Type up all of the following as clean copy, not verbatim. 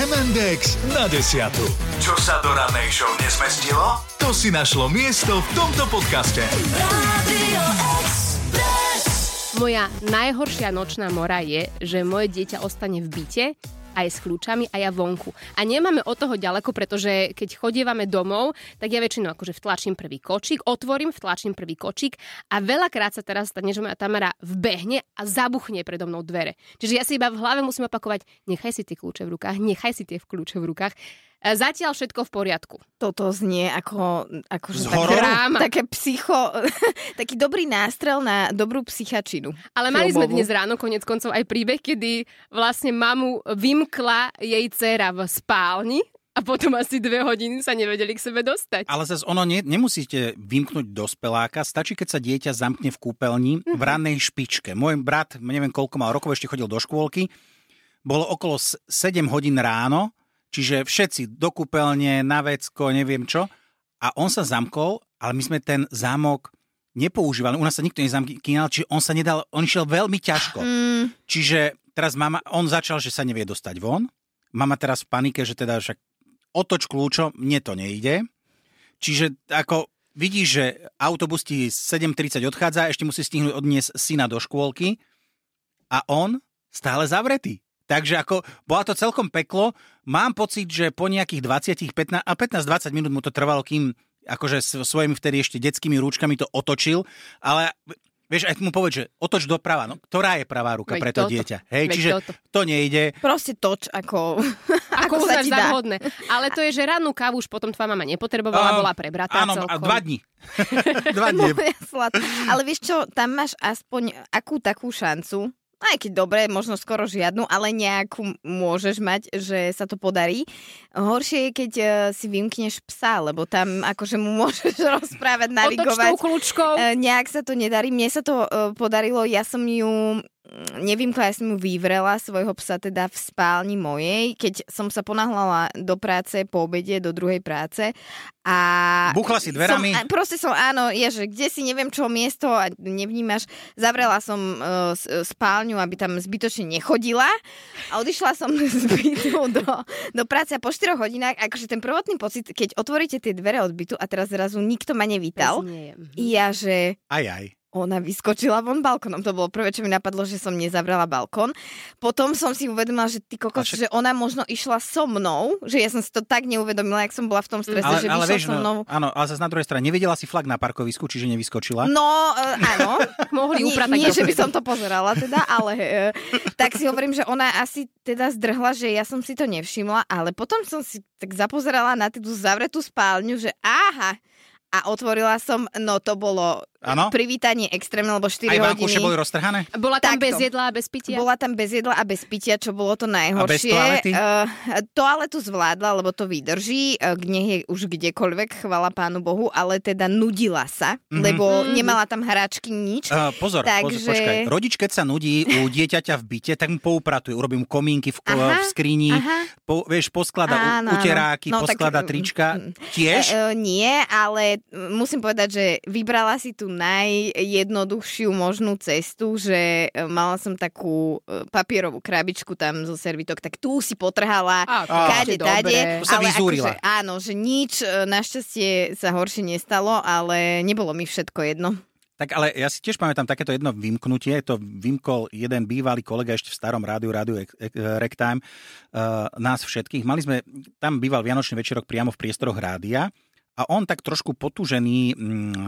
M&X na 10. Čo sa do rannej show nezmestilo? To si našlo miesto v tomto podcaste. Radio Express. Moja najhoršia nočná mora je, že moje dieťa ostane v byte aj s kľúčami a ja vonku. A nemáme od toho ďaleko, pretože keď chodievame domov, tak ja väčšinou akože vtlačím prvý kočík, otvorím, vtlačím prvý kočík a veľakrát sa teraz stane, že moja Tamara vbehne a zabuchne predo mnou dvere. Čiže ja si iba v hlave musím opakovať, nechaj si tie kľúče v rukách, nechaj si tie kľúče v rukách. Zatiaľ všetko v poriadku. Toto znie akože také taký dobrý nástrel na dobrú psychačinu. Ale mali sme dnes ráno konec koncov aj príbeh, kedy vlastne mamu vymkla jej dcéra v spálni a potom asi 2 hodiny sa nevedeli k sebe dostať. Ale zase ono nemusíte vymknúť dospeláka, stačí, keď sa dieťa zamkne v kúpeľni v rannej špičke. Môj brat, neviem koľko mal rokov, ešte chodil do škôlky, bolo okolo 7 hodín ráno, čiže všetci do kúpeľne, na vecko, neviem čo. A on sa zamkol, ale my sme ten zámok nepoužívali. U nás sa nikto nezamkínal, čiže on sa nedal, on išiel veľmi ťažko. Čiže teraz on začal, že sa nevie dostať von. Mama teraz v panike, že teda však otoč kľúčom, mne to nejde. Čiže ako vidíš, že autobus ti 7:30 odchádza, ešte musí stihnúť odniesť syna do škôlky a on stále zavretý. Takže ako, bola to celkom peklo. Mám pocit, že po nejakých 15-20 minút mu to trvalo, kým akože svojimi vtedy ešte detskými rúčkami to otočil, ale vieš, aj mu povedz, že otoč doprava, no ktorá je pravá ruka pre to dieťa? Hej, čiže to nejde. Proste toč, ako sa ti dá. Vhodné. Ale to je, že rannú kávu už potom tvoja mama nepotrebovala, bola prebratá áno, celkom. Áno, 2 dní. 2 dní. Ale vieš čo, tam máš aspoň akú takú šancu, aj keď dobre, možno skoro žiadnu, ale nejakú môžeš mať, že sa to podarí. Horšie je, keď si vymkneš psa, lebo tam akože mu môžeš rozprávať, navigovať. Otoč tou kľúčkou. Nejak sa to nedarí. Mne sa to podarilo, ja som ju nevymkla, ja som ju vyvrela, svojho psa teda v spálni mojej, keď som sa ponáhľala do práce po obede, do druhej práce a buchla si dverami? Áno, že kde si neviem čo miesto a nevnímaš, zavrela som spálňu, aby tam zbytočne nechodila a odišla som z bytu do práce a po 4 hodinách, akože ten prvotný pocit, keď otvoríte tie dvere od bytu a teraz zrazu nikto ma nevítal, ja že... Aj. Ona vyskočila von balkónom. To bolo prvé, čo mi napadlo, že som nezavrela balkón. Potom som si uvedomila, že ty kokos, že ona možno išla so mnou, že ja som si to tak neuvedomila, jak som bola v tom strese, že vyšla so mnou. Áno, ale zase na druhej strane nevidela si flag na parkovisku, čiže nevyskočila. No, áno. Mohli upratať. Nie, že by som to pozerala teda, ale tak si hovorím, že ona asi teda zdrhla, že ja som si to nevšimla, ale potom som si tak zapozerala na tú zavretú spálňu, že aha, a otvorila som, no to bolo privítanie extrémne, lebo 4 hodiny. Aj vankúše boli roztrhané? Bola tam bez jedla a bez pitia? Bola tam bez jedla a bez pitia, čo bolo to najhoršie. A bez toalety? Toaletu zvládla, lebo to vydrží, nech je už kdekoľvek, chvala Pánu Bohu, ale teda nudila sa, lebo nemala tam hračky, nič. Pozor, počkaj. Rodič, keď sa nudí u dieťaťa v byte, tak mu poupratuje, urobí mu komínky v skrini, posklada uteráky, posklada trička. Tiež? Nie, ale musím povedať, že vybrala si tú najjednoduchšiu možnú cestu, že mala som takú papierovú krabičku tam zo servitok, tak tú si potrhala kade, tade. To sa vyzúrila. Akože, áno, že nič, našťastie sa horšie nestalo, ale nebolo mi všetko jedno. Tak ale ja si tiež pamätám takéto jedno vymknutie, to vymkol jeden bývalý kolega ešte v starom rádiu Ragtime, nás všetkých. Mali sme, tam býval Vianočný večerok priamo v priestoroch rádia. A on tak trošku potúžený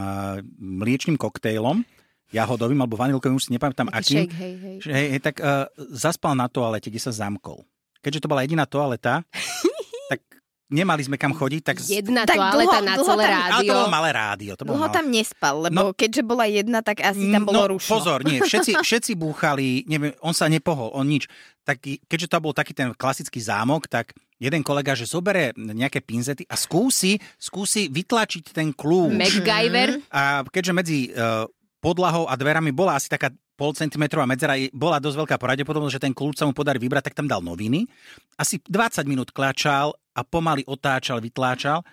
mliečným koktejlom, jahodovým alebo vanilkovým, už si nepamätám akým. Hej. Tak zaspal na toalete, kde sa zamkol. Keďže to bola jediná toaleta, tak nemali sme kam chodiť. Jedna toaleta na celé rádio. Ale to bolo malé rádio. Dlho tam nespal, lebo keďže bola jedna, tak asi tam bolo rušno. Pozor, nie, všetci búchali, neviem, on sa nepohol, on nič. Tak, keďže to bol taký ten klasický zámok, tak jeden kolega, že zobere nejaké pinzety a skúsi vytlačiť ten kľúč. MacGyver. A keďže medzi podlahou a dverami bola asi taká 0,5 centimetrová medzera, bola dosť veľká pravdepodobnosť, že ten kľúč sa mu podarí vybrať, tak tam dal noviny. Asi 20 minút kľačal a pomaly otáčal, vytláčal.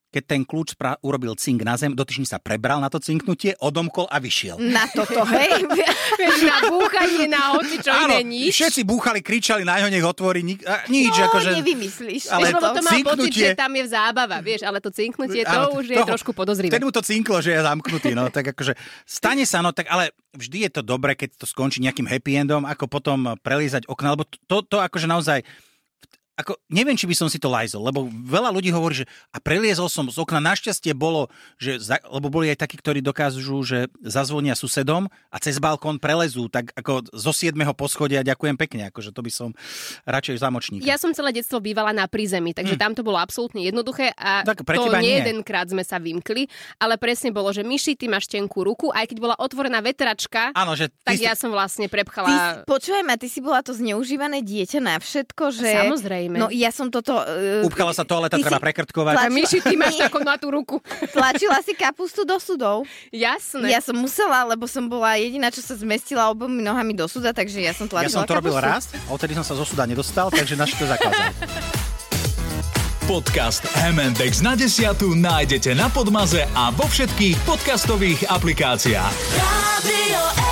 keď ten kľúč urobil cink na zem, dotyčný sa prebral na to cinknutie, odomkol a vyšiel. Na toto, hej? Na búchanie, na hoci, čo iné, nič. Všetci búchali, kričali na jeho, nech otvorí, nič. No, akože, nevymyslíš. Ale lebo to mal pocit, že tam je zábava, vieš, ale to cinknutie, to už je trošku podozrivé. Vtedy mu to cinklo, že je zamknutý, no, tak akože stane sa, no, tak ale vždy je to dobré, keď to skončí nejakým happy endom, ako potom prelízať okna, lebo to akože naozaj ako, neviem, či by som si to lajzol, lebo veľa ľudí hovorí, že a preliezol som z okna. Našťastie bolo, že lebo boli aj takí, ktorí dokážu, že zazvonia susedom a cez balkón prelezú, tak ako zo 7. poschodia, ďakujem pekne, akože to by som radšej zamočník. Ja som celé detstvo bývala na prízemí, takže tam to bolo absolútne jednoduché a tak to nie jedenkrát sme sa vymkli, ale presne bolo, že Myši, ty máš tenkú ruku, aj keď bola otvorená vetračka, áno, že tak ja som vlastne prepchala. Počujem, a ty si bola to zneužívané dieťa na všetko, že... Samozrejme. No ja som toto... Upchala sa toaleta, treba prekrtkovať. A Myši, ty máš takú na tú ruku. Tlačila si kapustu do sudov. Jasné. Ja som musela, lebo som bola jediná, čo sa zmestila obomi nohami do suda, takže ja som tlačila kapustu. Ja som to robil raz, a odtedy som sa zo suda nedostal, takže naši to zakázali. Podcast M&X na 10 nájdete na Podmaze a vo všetkých podcastových aplikáciách. Radio